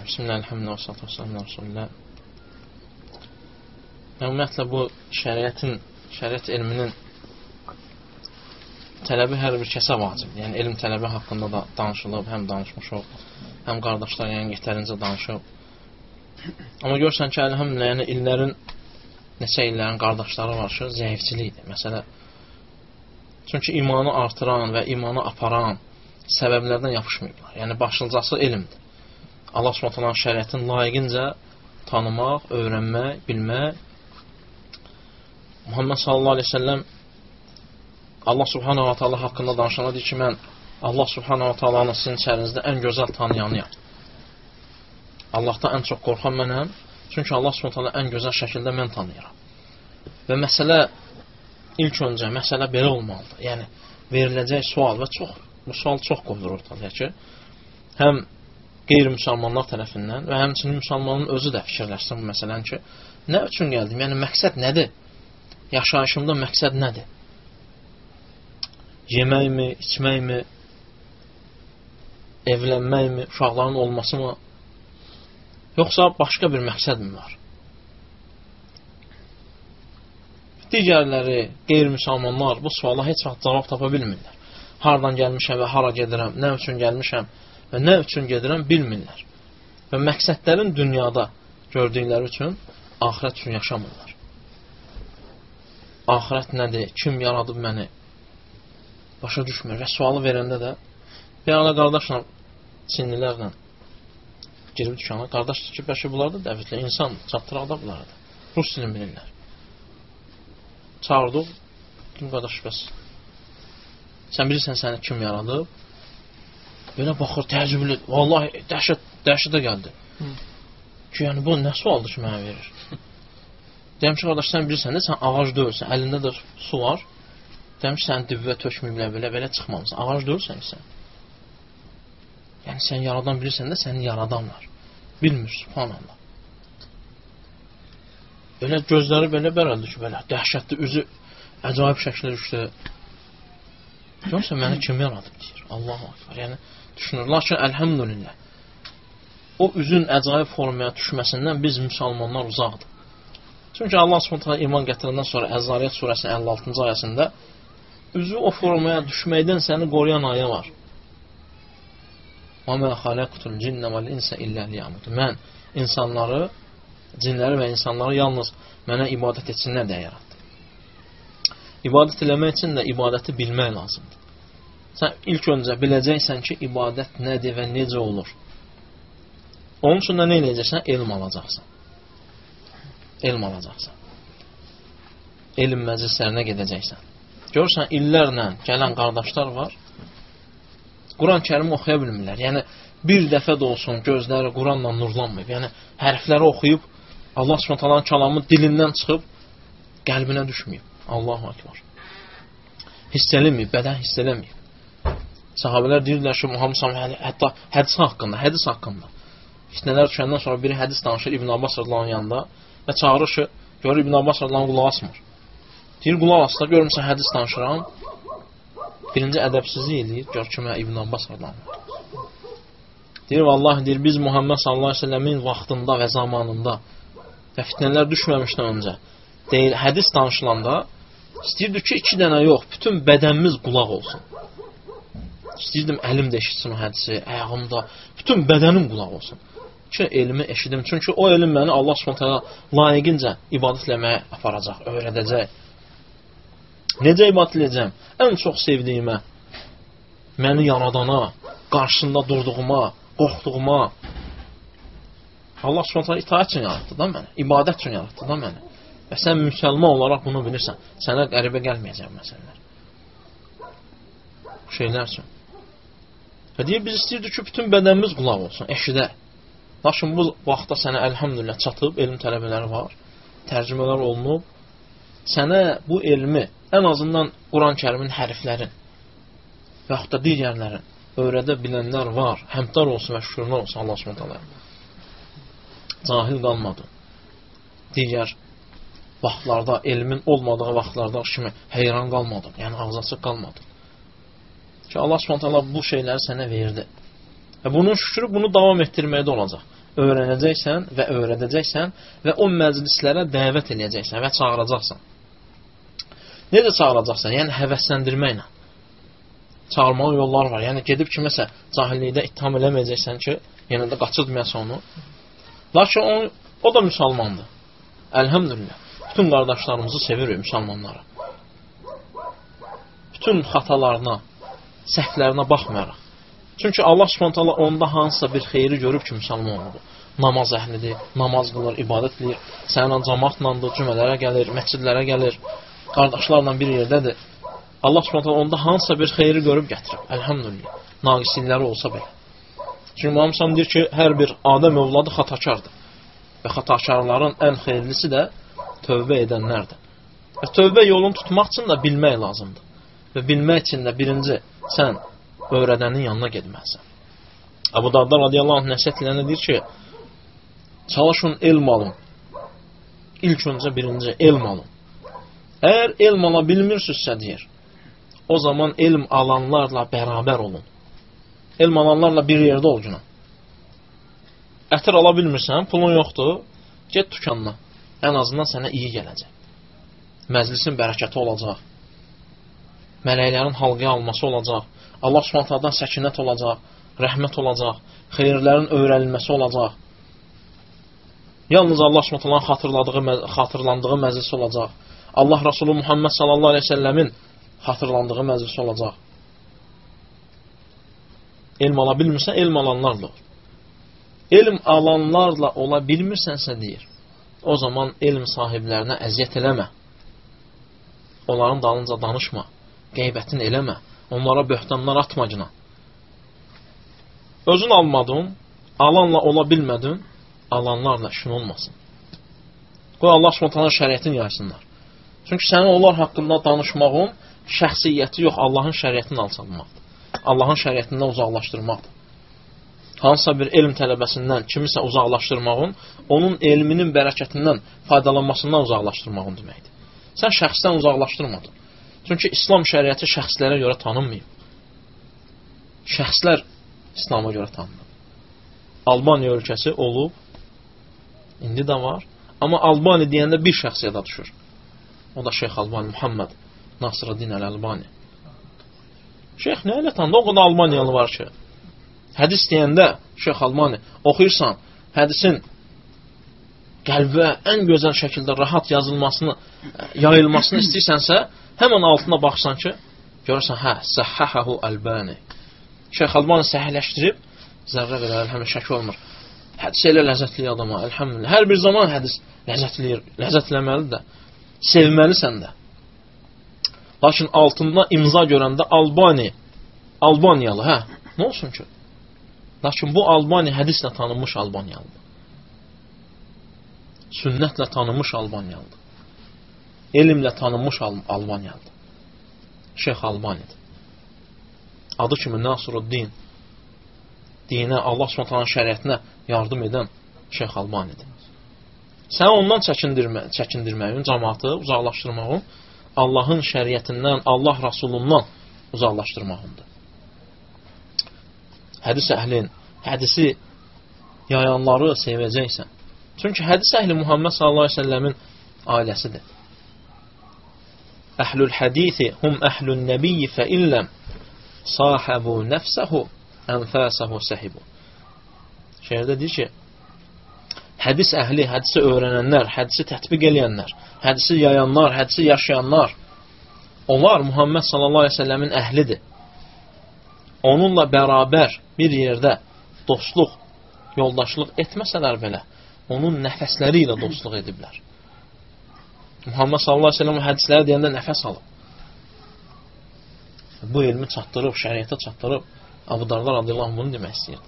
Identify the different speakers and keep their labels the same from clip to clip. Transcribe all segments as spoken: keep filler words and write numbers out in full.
Speaker 1: Bismillahirrahmanirrahim. Ümumiyyətlə, bu şəriətin, şəriət elminin tələbi hər bir kəsə vacib. Yəni, elm tələbi haqqında da danışılıb, həm danışmışıq, həm qardaşlar yəni yetərincə danışıb. Amma görürsən ki, əlhəmdülillah, yəni illərin, neçə illərin qardaşları var ki, zəifçilikdir. Məsələ, çünki imanı artıran və imanı aparan səbəblərdən yapışmayıblar. Yəni, başlıcası elmdir. Allah Subhanahu taala şəriətin layiqincə tanımaq, öyrənmək, bilmək. Muhammed sallallahu aleyhi ve sellem Allah Subhanahu taala haqqında danışanda deyir ki, mən Allah Subhanahu taalanı sizin içərinizdə ən gözəl tanıyanıyam. Allahdan ən çox qorxan mənəm. Çünki Allah Subhanahu taala ən gözəl şəkildə mən tanıyıram. Və məsələ, ilk öncə, məsələ belə olmalıdır. Yəni, veriləcək sual və çox, bu sual çox qoyulur ortada ki, həm qeyri-müsəlmanlar tərəfindən və həmçinin müsəlmanın özü də fikirləşsin bu məsələn ki, nə üçün gəldim? Yəni, məqsəd nədir? Yaşayışımda məqsəd nədir? Yeməkmi, içməkmi, evlənməkmi, uşaqların olması mı? Yoxsa başqa bir məqsəd mi var? Digərləri, qeyri-müsəlmanlar bu suala heç vaxt cavab tapa bilmirlər. Hardan gəlmişəm və hara gedirəm, nə üçün gəlmişəm və nə üçün gedirəm bilmirlər. Və məqsədlərin dünyada gördükləri üçün axirət üçün yaşamırlar. Axirət nədir? Kim yaradıb məni? Başa düşmür. Və sualı verəndə də bir arada qardaşla, Çinlilərlə girib dükana. Qardaş ki, bəlkə bunlar da dəvətlə insan çatdıraq da bunlar da. Rus dilini bilirlər. Çağırdıq. Kim qardaş bəs? Sən bilirsən səni kim yaradıb? Belə baxır, təəccüblü. Vallahi dəhşət, dəhşətə gəldi. Hı. Ki, yəni bu nə sualdır ki, mənə verir? Deyəm ki, qardaş, sən bilirsən də, sən ağac döyürsən, əlində də su var. Deyəm ki, sən dibvə tökməyiblər, belə, belə çıxmamısan. Ağac döyürsən sən. Yəni, sən yaradan bilirsən də, səni yaradan var. Bilmir, subhanallah. Belə gözləri belə bərəldi ki, belə dəhşətli, üzü əcayib şəklə düşdü. Görürsən, məni kim yaradıb, deyir. Allahu akbar. Yəni, düşünür. Lakin, əlhəmdülillah, o üzün əcayib formaya düşməsindən biz müsəlmanlar uzaqdır. Çünki Allah Subhanahu iman gətirəndən sonra Əz-Zariyyət surəsinin əlli altıncı ayəsində üzü o formaya düşməkdən səni qoruyan ayə var. وَمَا خَلَقْتُ الْجِنَّ وَالْإِنْسَ إِلَّا لِيَعْبُدُونِ Mən insanları, cinləri və insanları yalnız mənə ibadət etsinlər deyə yaratdım. İbadət eləmək üçün də ibadəti bilmək lazımdır. Sən ilk öncə biləcəksən ki, ibadət nədir və necə olur. Onun üçün də nə eləyəcəksən? Elm alacaqsan. Elm alacaqsan. Elm məclislərinə gedəcəksən. Görürsən, illərlə gələn qardaşlar var, Quran-ı Kərimi oxuya bilmirlər. Yəni, bir dəfə də olsun gözləri Quranla nurlanmayıb. Yəni, hərfləri oxuyub, Allah Subhanahu kəlamı dilindən çıxıb, qəlbinə düşməyib. Allahu akbar. Hiss eləməyib, bədən hiss eləməyib. Sahabələr deyirlər ki, Muhammed sallallahu hətta hədis haqqında, hədis haqqında. Fitnələr düşəndən sonra biri hədis danışır İbn Abbas radiyallahu yanında və çağırır ki, görür İbn Abbas radiyallahu qulaq asmır. Deyir, qulaq asla, görmüsən hədis danışıram. Birinci ədəbsizlik eləyir, gör ki, mən İbn Abbas radiyallahu. Deyir, vallahi, deyir, biz Muhammed sallallahu aleyhi ve sellemin vaxtında və zamanında və fitnələr düşməmişdən öncə deyir, hədis danışılanda istəyirdik ki, iki dənə yox, bütün bədənimiz qulaq olsun. İstəyirdim, əlim də eşitsin o hədisi, əyağımda, bütün bədənim qulaq olsun. Ki, elmi eşidim. Çünki o elm məni Allah Subhanahu layiqincə ibadət eləməyə aparacaq, öyrədəcək. Necə ibadət edəcəm? Ən çox sevdiyimə, məni yaradana, qarşısında durduğuma, qorxduğuma. Allah Subhanahu itaət üçün yaratdı da məni, ibadət üçün yaratdı da məni. Və sən müsəlman olaraq bunu bilirsən. Sənə qəribə gəlməyəcək məsələlər. Bu şeylər üçün. Və deyir, biz istəyirdik ki, bütün bədənimiz qulaq olsun, eşidək. Lakin bu vaxtda sənə əlhəmdülillah çatıb, elm tələbələri var, tərcümələr olunub. Sənə bu elmi, ən azından Quran-ı Kərimin hərflərin və yaxud da digərlərin öyrədə bilənlər var. Həmdar olsun və şükürlər olsun Allah Subhanahu. Cahil qalmadın. Digər vaxtlarda, elmin olmadığı vaxtlarda kimi heyran qalmadın. Yəni ağzı açıq qalmadın. Ki Allah Subhanahu bu şeyləri sənə verdi. Və bunun şükrü bunu davam etdirməkdə olacaq. Öyrənəcəksən və öyrədəcəksən və o məclislərə dəvət edəcəksən və çağıracaqsan. Necə çağıracaqsan? Yəni həvəsləndirməklə. Çağırmalı yollar var. Yəni gedib kiməsə cahillikdə ittiham eləməyəcəksən ki, yenə də qaçırtmayasın onu. Lakin o, o da müsəlmandır. Əlhəmdülillah. Bütün qardaşlarımızı sevirik müsəlmanları. Bütün xatalarına, səhvlərinə baxmayaraq. Çünki Allah Subhanahu taala onda hansısa bir xeyri görüb ki, müsəlman oldu. Namaz əhlidir, namaz qılır, ibadət edir, səninlə cəmaatlandır, cümələrə gəlir, məscidlərə gəlir, qardaşlarla bir yerdədir. Allah Subhanahu taala onda hansısa bir xeyri görüb gətirib. Əlhəmdülillah. Naqislikləri olsa belə. Çünki Muhammed deyir ki, hər bir Adəm övladı xatakardır. Və xatakarların ən xeyirlisi də tövbə edənlərdir. Və tövbə yolunu tutmaq üçün də bilmək lazımdır. Və bilmək üçün də birinci sən öyrədənin yanına getməlisən. Əbu Darda radiyallahu anh nəsihət edəndə deyir ki, çalışın elm alın. İlk öncə birinci elm alın. Əgər elm ala bilmirsinizsə deyir, o zaman elm alanlarla bərabər olun. Elm alanlarla bir yerdə ol günə. Ətir ala bilmirsən, pulun yoxdur, get dükanına. Ən azından sənə iyi gələcək. Məclisin bərəkəti olacaq. Mələklərin halqıya alması olacaq. Allah Subhanahu taala'dan səkinət olacaq, rəhmət olacaq, xeyirlərin öyrənilməsi olacaq. Yalnız Allah Subhanahu taala'nın xatırladığı, xatırlandığı məclis olacaq. Allah Resulü Muhammed sallallahu aleyhi ve sellemin xatırlandığı məclis olacaq. Elm ala bilmirsən, elm alanlarla ol. Elm alanlarla ola bilmirsənsə deyir, o zaman elm sahiblərinə əziyyət eləmə. Onların dalınca danışma, qeybətini eləmə. Onlara böhtanlar atma günə. Özün almadın, alanla ola bilmədin, alanlarla işin olmasın. Qoy Allah Subhanahu taala şəriətini yaysınlar. Çünki sənin onlar haqqında danışmağın şəxsiyyəti yox, Allahın şəriətini alçalmaqdır. Allahın şəriətindən uzaqlaşdırmaqdır. Hansısa bir elm tələbəsindən kimisə uzaqlaşdırmağın, onun elminin bərəkətindən faydalanmasından uzaqlaşdırmağın deməkdir. Sən şəxsdən uzaqlaşdırmadın. Çünki İslam şəriəti şəxslərə görə tanınmayıb. Şəxslər İslama görə tanınır. Albaniya ölkəsi olub, indi də var. Amma Albani deyəndə bir şəxs yada düşür. O da Şeyx Albani, Muhammed Nasrəddin Əl-Albani. Şeyx nə ilə tanıdı? O qədər Albaniyalı var ki. Hədis deyəndə Şeyx Albani oxuyursan, hədisin qəlbə ən gözəl şəkildə rahat yazılmasını, yayılmasını istəyirsənsə, həmən altına baxsan ki, görürsən, hə, səhhəhəhu Albani. Şeyx Albani səhihləşdirib, zərrə qədər, əlhəmdə şək olmur. Hədis elə ləzzətli adama, əlhəmdülillah. Hər bir zaman hədis ləzzətliyir, ləzzətləməlidir də, sevməlisən də. Lakin altında imza görəndə Albani, Albaniyalı, hə, nə olsun ki? Lakin bu Albani hədislə tanınmış Albaniyalıdır. Sünnətlə tanınmış Albaniyalıdır. Elmlə tanınmış Albaniyalıdır. Şeyx Albanidir. Adı kimi Nasruddin, dinə, Allah Subhanahu taala şəriətinə yardım edən Şeyx Albanidir. Sən ondan çəkindirmə, çəkindirməyin, cəmaatı uzaqlaşdırmağın, Allahın şəriətindən, Allah Rasulundan uzaqlaşdırmağındır. Hədis əhlin, hədisi yayanları sevəcəksən. Çünki hədis əhli Muhammed sallallahu aleyhi ve sellemin ailəsidir. Əhlül hədisi hum əhlün nəbiyyi fə illəm sahibu nəfsəhu ənfəsəhu səhibu. Şəhərdə deyir ki, hədis əhli, hədisi öyrənənlər, hədisi tətbiq eləyənlər, hədisi yayanlar, hədisi yaşayanlar, onlar Muhammed sallallahu aleyhi ve sellemin əhlidir. Onunla bərabər bir yerdə dostluq, yoldaşlıq etməsələr belə, onun nəfəsləri ilə dostluq ediblər. Muhammed sallallahu aleyhi ve sellem hədisləri deyəndə nəfəs alıb. Bu elmi çatdırıb, şəriətə çatdırıb, Əbu Darda radiyallahu anh bunu demək istəyirdi.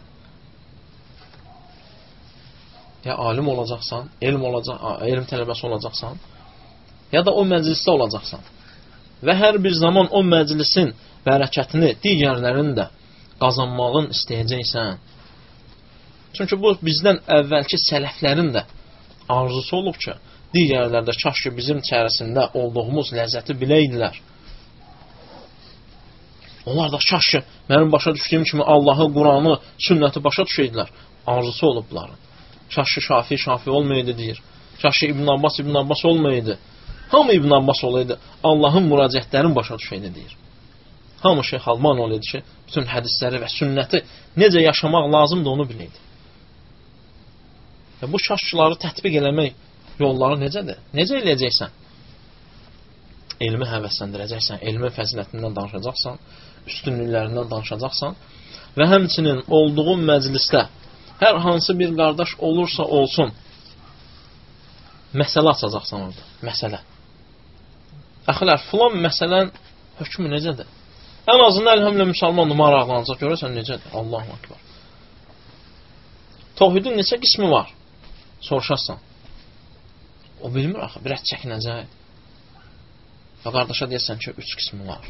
Speaker 1: Ya alim olacaqsan, elm, olacaq, elm tələbəsi olacaqsan, ya da o məclisdə olacaqsan. Və hər bir zaman o məclisin bərəkətini digərlərini də qazanmağın istəyəcəksən. Çünki bu bizdən əvvəlki sələflərin də arzusu olub ki, digərlər də kaş ki bizim içərisində olduğumuz ləzzəti biləydilər. Onlar da şaşı, mənim başa düşdüyüm kimi Allahı, Quranı, sünnəti başa düşəydilər. Arzusu olub bunların. Şaşı Şafi, Şafi olmayaydı deyir. Şaşı İbn Abbas, İbn Abbas olmayaydı. Hamı İbn Abbas olaydı. Allahın müraciətlərini başa düşəydi deyir. Hamı Şeyx Alman olaydı ki, bütün hədisləri və sünnəti necə yaşamaq lazımdır onu biləydi. Bu şaşçıları tətbiq eləmək yolları necədir? Necə eləyəcəksən? Elmi həvəsləndirəcəksən, elmin fəzilətindən danışacaqsan, üstünlüklərindən danışacaqsan və həmçinin olduğun məclisdə hər hansı bir qardaş olursa olsun məsələ açacaqsan orada, məsələ. Əxilər, filan məsələn hökmü necədir? Ən azından əlhəmlə müsəlmandır, maraqlanacaq, görürsən necədir? Allahu Akbar. Tohidin neçə qismi var? Soruşarsan. O bilmir axı, bir ət çəkinəcək. Və qardaşa deyəsən ki, üç qismi var.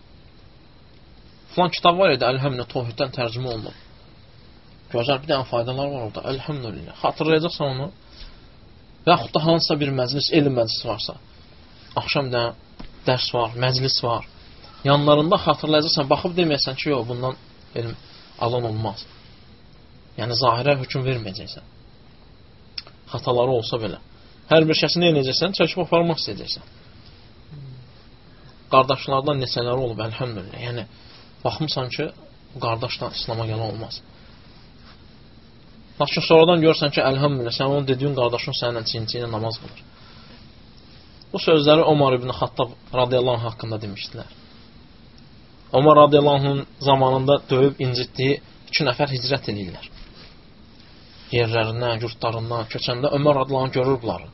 Speaker 1: Filan kitab var idi, əlhəmlə tohiddən tərcümə olunub. Gözəl bir dənə faydalar var orada, əlhəmdülillah. Xatırlayacaqsan onu. Və yaxud da hansısa bir məclis, elm məclisi varsa, axşam da dərs var, məclis var. Yanlarında xatırlayacaqsan, baxıb deməyəsən ki, yox, bundan elm alan olmaz. Yəni, zahirə hökm verməyəcəksən. Xataları olsa belə. Hər bir şəxsi nə edəcəksən, çəkib aparmaq istəyəcəksən. Qardaşlardan neçələri olub, əlhəmdülillah. Yəni, baxmısan ki, bu qardaşdan İslama gələn olmaz. Lakin sonradan görsən ki, əlhəmdülillah, sən onun dediyin qardaşın səninlə çiyin-çiyin ilə namaz qılır. Bu sözləri Omar ibn Xattab radiyallahu anh haqqında demişdilər. Omar radiyallahu anh'ın zamanında döyüb incitdiyi iki nəfər hicrət edirlər. Yerlərindən, yurtlarından köçəndə Ömər radiyallahu anh görür bunları.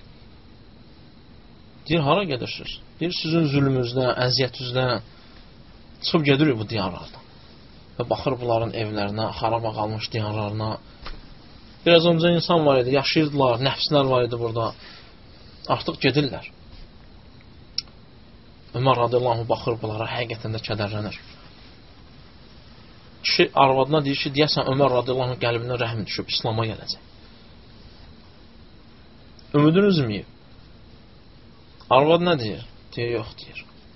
Speaker 1: Deyir, hara gedirsiniz? Deyir, sizin zülmünüzdən, əziyyətinizdən çıxıb gedirik bu diyarlardan. Və baxır bunların evlərinə, xaraba qalmış diyarlarına. Biraz öncə insan var idi, yaşayırdılar, nəfslər var idi burada. Artıq gedirlər. Ömər radiyallahu anh baxır bunlara, həqiqətən də kədərlənir. Kişi arvadına deyir ki, deyəsən Ömər radiyallahu anh qəlbinə rəhm düşüb, İslama gələcək. Ümidin üzməyib. Arvad nə deyir? Deyir, yox deyir.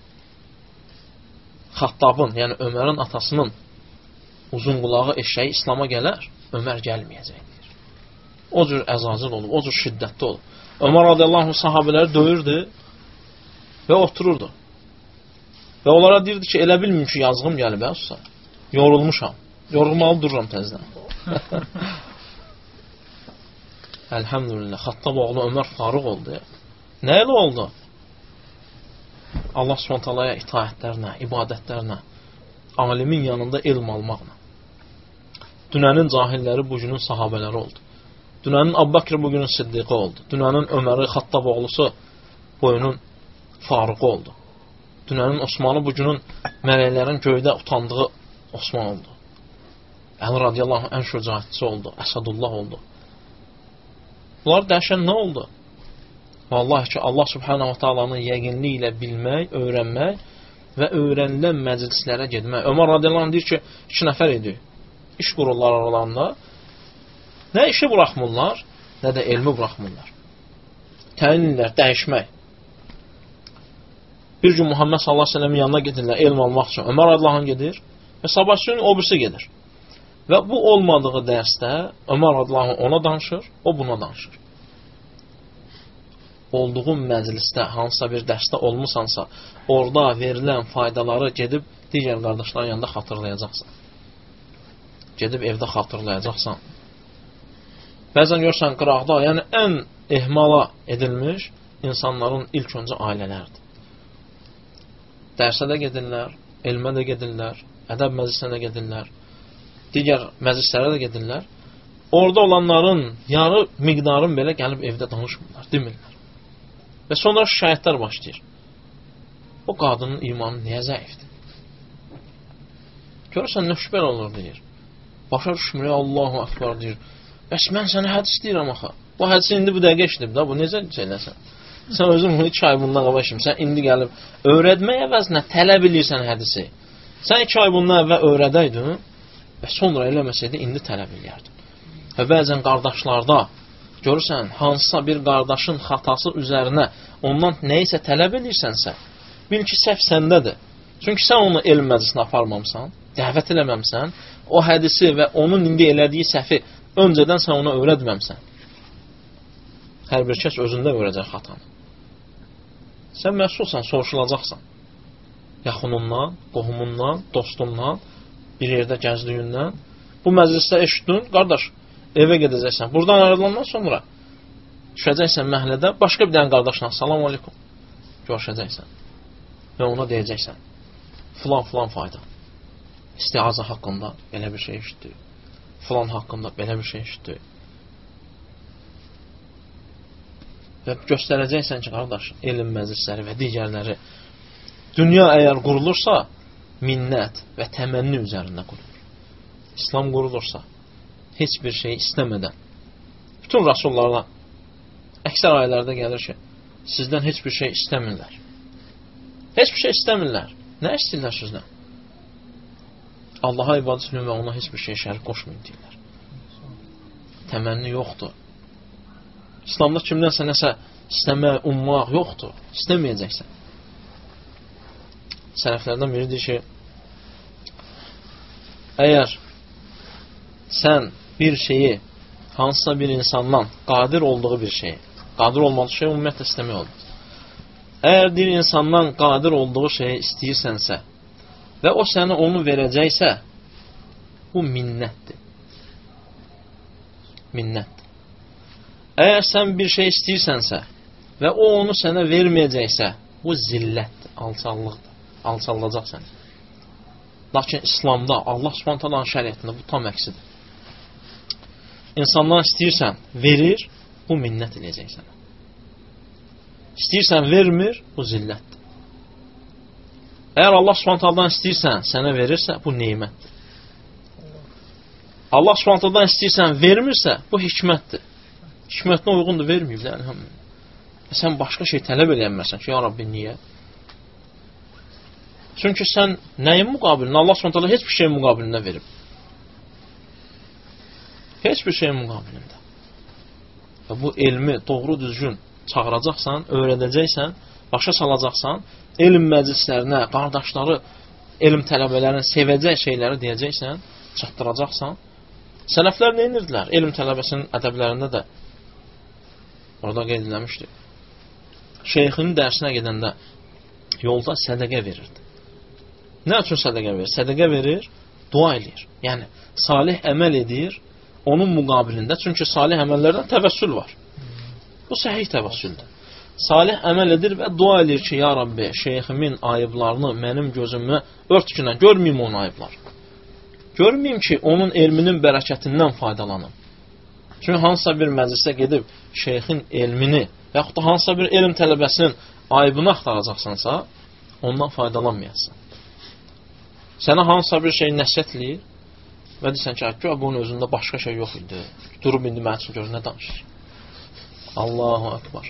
Speaker 1: Xattabın, yəni Ömərin atasının uzun qulağı eşəyi İslama gələr, Ömər gəlməyəcək deyir. O cür əzacil olub, o cür şiddətli olub. Ömər radiyallahu anh sahabələri döyürdü və otururdu. Və onlara deyirdi ki, elə bilməyim ki, yazğım gəlib, əsusa. Yorulmuşam. Yorulmalı dururam təzdən. Əlhəmdülillah, Xattab oğlu Ömər Farıq oldu. Nə elə oldu? Allah subhanahu taalaya itaətlərlə, ibadətlərlə, alimin yanında elm almaqla. Dünənin cahilləri bugünün sahabələri oldu. Dünənin Abbaqir bugünün Siddiqi oldu. Dünənin Öməri Xattab oğlusu boyunun Farıqı oldu. Dünənin Osmanı bugünün mələklərin göydə utandığı Osman oldu. Əli radiyallahu anh ən şücaətçisi oldu. Əsədullah oldu. Bunlar dəhşən nə oldu? Vallahi ki, Allah subhanahu wa ta'alanın yəqinliyi ilə bilmək, öyrənmək və öyrənilən məclislərə getmək. Ömər radiyallahu anh deyir ki, iki nəfər idi. İş qururlar aralarında. Nə işi buraxmırlar, nə də elmi buraxmırlar. Təyinlər, dəyişmək. Bir gün Muhammed sallallahu aleyhi ve sellemin yanına gedirlər elm almaq üçün. Ömər radiyallahu anh gedir və sabah üçün o birisi gedir. Və bu olmadığı dərsdə Ömər radiyallahu anh ona danışır, o buna danışır. Olduğun məclisdə, hansısa bir dərsdə olmusansa, orada verilən faydaları gedib digər qardaşların yanında xatırlayacaqsan. Gedib evdə xatırlayacaqsan. Bəzən görsən qıraqda, yəni ən ehmala edilmiş insanların ilk öncə ailələrdir. Dərsə də gedirlər, elmə də gedirlər, ədəb məclisinə də gedirlər, digər məclislərə də gedirlər. Orada olanların yarı miqdarın belə gəlib evdə danışmırlar, demirlər. Və sonra şikayətlər başlayır. O qadının imanı niyə zəifdir? Görürsən, nöşbər olur, deyir. Başa düşmür, Allahu Akbar, deyir. Bəs mən sənə hədis deyirəm axı. Bu hədisi indi bu dəqiqə işləyib da, bu necə şeyləsən? Sən özün bunu iki ay bundan qabaq işim. Sən indi gəlib öyrətmək əvəzinə tələb edirsən hədisi. Sən iki ay bundan əvvəl öyrədəydin və sonra eləməsəydin, indi tələb edərdin. Və bəzən qardaşlarda görürsən, hansısa bir qardaşın xatası üzərinə ondan nəyisə tələb edirsənsə, bil ki, səhv səndədir. Çünki sən onu elm məclisinə aparmamısan, dəvət eləməmsən, o hədisi və onun indi elədiyi səhvi öncədən sən ona öyrətməmsən. Hər bir kəs özündə öyrəcək xatanı. Sən məsulsan, soruşulacaqsan. Yaxınından, qohumundan, dostundan, bir yerdə gəzdiyindən. Bu məclisdə eşitdin, qardaş, evə gedəcəksən. Buradan ayrılandan sonra düşəcəksən məhəllədə, başqa bir dənə qardaşla, salam aleykum, görüşəcəksən. Və ona deyəcəksən, filan filan fayda. İstiaza haqqında belə bir şey eşitdi. Filan haqqında belə bir şey eşitdi. Və göstərəcəksən ki, qardaş, elm məclisləri və digərləri dünya əgər qurulursa, minnət və təmənni üzərində qurulur. İslam qurulursa, heç bir şey istəmədən. Bütün rasullarla əksər ayələrdə gəlir ki, sizdən heç bir şey istəmirlər. Heç bir şey istəmirlər. Nə istəyirlər sizdən? Allaha ibadət edin və ona heç bir şey şərik qoşmayın deyirlər. Təmənni yoxdur. İslamda kimdənsə nəsə istəmək, ummaq yoxdur. İstəməyəcəksən. Sələflərdən biri deyir ki, əgər sən bir şeyi hansısa bir insandan qadir olduğu bir şeyi, qadir olmadığı şey ümumiyyətlə istəmək olmaz. Əgər bir insandan qadir olduğu şeyi istəyirsənsə və o sənə onu verəcəksə, bu minnətdir. Minnətdir. Əgər sən bir şey istəyirsənsə və o onu sənə verməyəcəksə, bu zillətdir, alçallıqdır. Alçalacaq səni. Lakin İslamda, Allah Subhanahu taalanın şəriətində bu tam əksidir. İnsandan istəyirsən, verir, bu minnət eləyəcək sənə. İstəyirsən, vermir, bu zillətdir. Əgər Allah Subhanahu taalandan istəyirsən, sənə verirsə, bu neymətdir. Allah Subhanahu taalandan istəyirsən, vermirsə, bu hikmətdir. Hikmətinə uyğundur, verməyib. Yəni, sən başqa şey tələb eləyənməsən ki, ya Rabbi, niyə? Çünki sən nəyin müqabilində? Allah Subhanahu taala heç bir şeyin müqabilində verib. Heç bir şeyin müqabilində. Və bu elmi doğru düzgün çağıracaqsan, öyrədəcəksən, başa salacaqsan, elm məclislərinə, qardaşları, elm tələbələrini sevəcək şeyləri deyəcəksən, çatdıracaqsan. Sələflər nə edirdilər? Elm tələbəsinin ədəblərində də orada qeyd edilmişdir. Şeyxinin dərsinə gedəndə yolda sədəqə verirdi. Nə üçün sədəqə verir? Sədəqə verir, dua edir. Yəni, salih əməl edir, onun müqabilində. Çünki salih əməllərdən təvəssül var. Bu səhih təvəssüldür. Salih əməl edir və dua edir ki, ya Rabbi, şeyximin ayıblarını mənim gözümü ört ki, görməyim onun ayıblar. Görməyim ki, onun elminin bərəkətindən faydalanım. Çünki hansısa bir məclisə gedib şeyxin elmini və yaxud da hansısa bir elm tələbəsinin ayıbını axtaracaqsansa, ondan faydalanmayasın. Sənə hansısa bir şey nəsiyyətləyir və deyirsən ki, bunun özündə başqa şey yox idi. Durub indi mənim üçün gör, nə danışır? Allahu Akbar.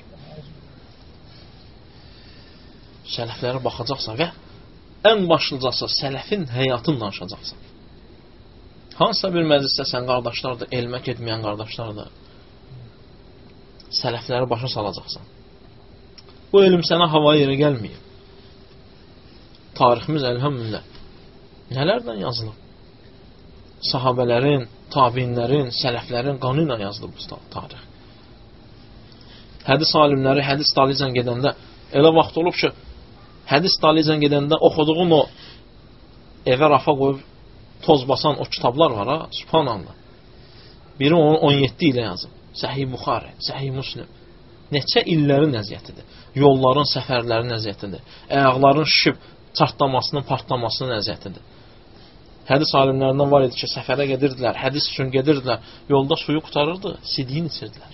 Speaker 1: Sələflərə baxacaqsan və ən başlıcası sələfin həyatını danışacaqsan. Hansısa bir məclisdə sən qardaşlardır, elmə getməyən qardaşlardır. Sələfləri başa salacaqsan. Bu elm sənə havaya yerə gəlməyib. Tariximiz əlhəmdülillah nələrdən yazılıb? Sahabələrin, tabinlərin, sələflərin qanı ilə yazılıb bu tarix. Hədis alimləri hədis dalıcan gedəndə elə vaxt olub ki, hədis dalıcan gedəndə oxuduğun o evə rafa qoyub toz basan o kitablar var ha, subhanallah. Biri onu on yeddi ilə yazıb. Səhih Buxari, Səhih Müslim. Neçə illərin əziyyətidir. Yolların, səfərlərin əziyyətidir. Əyaqların şişib çartlamasının, partlamasının əziyyətidir. Hədis alimlərindən var idi ki, səfərə gedirdilər, hədis üçün gedirdilər, yolda suyu qutarırdı, sidiyin içirdilər.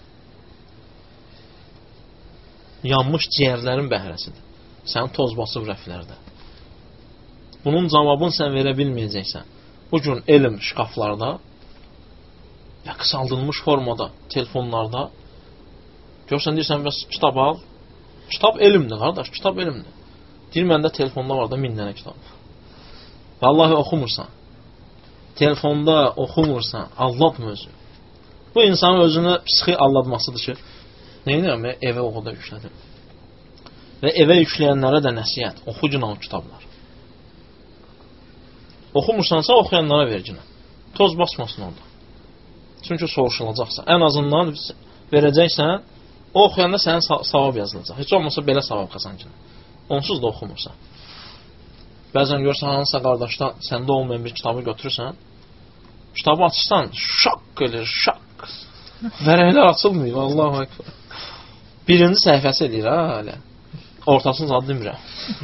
Speaker 1: Yanmış ciyərlərin bəhrəsidir. Sənin toz basıb rəflərdə. Bunun cavabını sən verə bilməyəcəksən. Bugün elm şkaflarda və qısaldılmış formada, telefonlarda görsən, deyirsən, bəs kitab al. Kitab elmdir, qardaş, kitab elmdir. Deyir, məndə telefonda var da min dənə kitab. Vallahi oxumursan. Telefonda oxumursan, aldatma özü. Bu insanın özünü psixi aldatmasıdır ki, neyinirəm, evə oxuda yüklədim. Və evə yükləyənlərə də nəsiyyət, oxucun o kitablar. Oxumursansa oxuyanlara verginə. Toz basmasın orada. Çünki soruşulacaqsa. Ən azından verəcəksən, o oxuyanda sənin savab yazılacaq. Heç olmasa belə savab qazancın. Onsuz da oxumursan. Bəzən görsən, hansısa qardaşdan səndə olmayan bir kitabı götürürsən, kitabı açırsan, şak gelir, şak. Vərəklər açılmıyor, Allahu Ekber. Birinci səhifəsi edir, ha, hələ. Ortasını zad demirəm.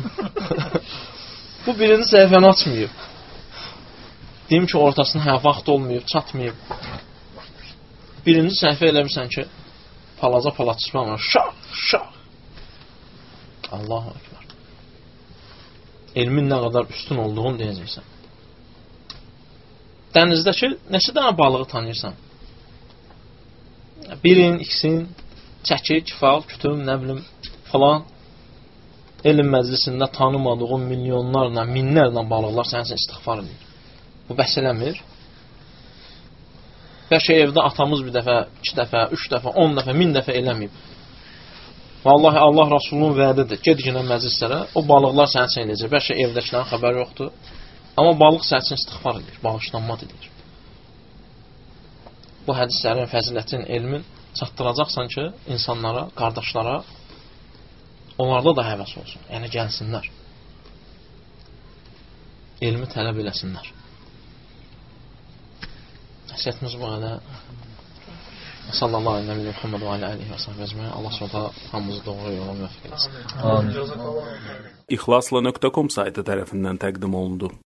Speaker 1: Bu birinci səhifəni açmıyor. Deyim ki, ortasına hə, vaxt olmayıb, çatmayıb. Birinci səhifə eləmirsən ki, palaca palaç çıxmamır, şak, şak. Allahu Ekber. Elmin nə qədər üstün olduğunu deyəcəksən. Dənizdəki neçə dənə balığı tanıyırsan? Birin, ikisin, çəki, kifal, kütüm, nə bilim, falan. Elm məclisində tanımadığın milyonlarla, minlərlə balıqlar sənin üçün istiğfar edir. Bu bəs eləmir. Bəlkə evdə atamız bir dəfə, iki dəfə, üç dəfə, on dəfə, min dəfə eləməyib. Vallahi Allah Rasulunun vədidir. Ged günə məclislərə, o balıqlar sənin üçün eləyəcək. Bəlkə evdəkilərin xəbəri yoxdur. Amma balıq sənin üçün istiğfar edir, bağışlanma edir. Bu hədislərin, fəzilətin, elmin çatdıracaqsan ki, insanlara, qardaşlara, onlarda da həvəs olsun. Yəni, gəlsinlər. Elmi tələb eləsinlər. Nəsiyyətimiz bu qədər. Sallallahu aleyhi ve Muhammed ve aleyhi ve sahbihi ecmaîn. Allah Subhanahu hamımızı doğru yola müvəffəq etsin.
Speaker 2: İxlasla nöqtə com saytı tərəfindən təqdim olundu.